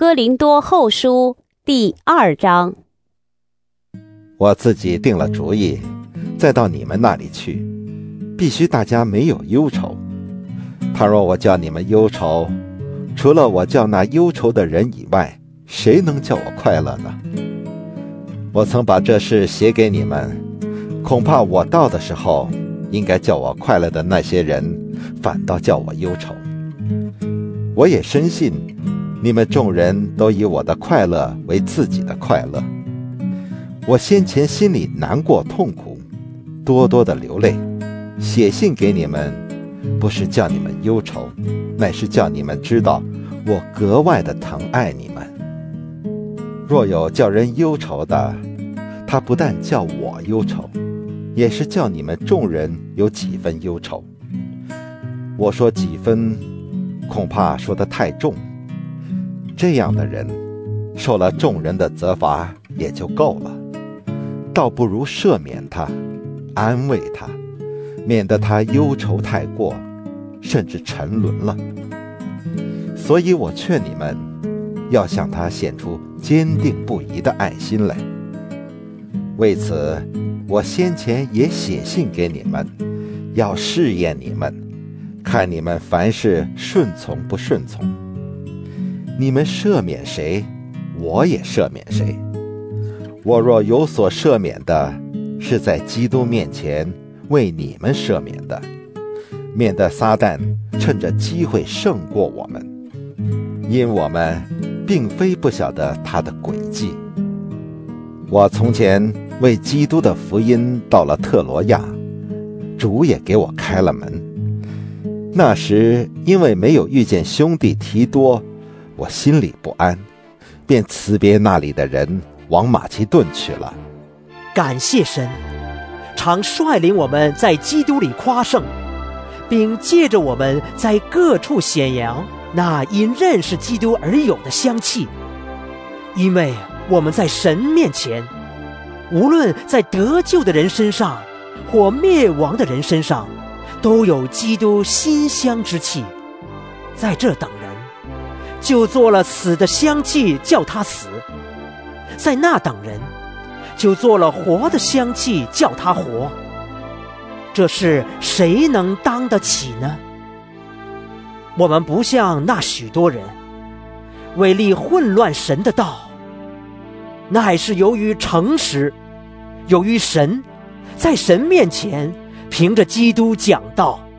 哥林多后书第2章。 我自己定了主意，再到你们那里去，必须大家没有忧愁。倘若我叫你们忧愁，除了我叫那忧愁的人以外，谁能叫我快乐呢？我曾把这事写给你们，恐怕我到的时候，应该叫我快乐的那些人，反倒叫我忧愁。我也深信，你们众人都以我的快乐为自己的快乐。我先前心里难过痛苦，多多的流泪，写信给你们，不是叫你们忧愁，乃是叫你们知道我格外的疼爱你们。若有叫人忧愁的，他不但叫我忧愁，也是叫你们众人有几分忧愁。我说几分，恐怕说得太重。这样的人受了众人的责罚也就够了，倒不如赦免他，安慰他，免得他忧愁太过，甚至沉沦了。所以我劝你们要向他显出坚定不移的爱心来。为此，我先前也写信给你们，要试验你们，看你们凡事顺从不顺从。你们赦免谁，我也赦免谁。我若有所赦免的，是在基督面前为你们赦免的，免得撒旦趁着机会胜过我们，因我们并非不晓得他的诡计。我从前为基督的福音到了特罗亚，主也给我开了门。那时因为没有遇见兄弟提多，我心里不安，便辞别那里的人，往马其顿去了。 感谢神，常率领我们在基督里夸胜，并借着我们在各处显扬那因认识基督而有的香气。因为我们在神面前，无论在得救的人身上或灭亡的人身上，都有基督馨香之气。在这等人就做了死的香气，叫他死；在那等人就做了活的香气，叫他活。这事谁能当得起呢？我们不像那许多人为利混乱神的道，乃是由于诚实，由于神，在神面前凭着基督讲道。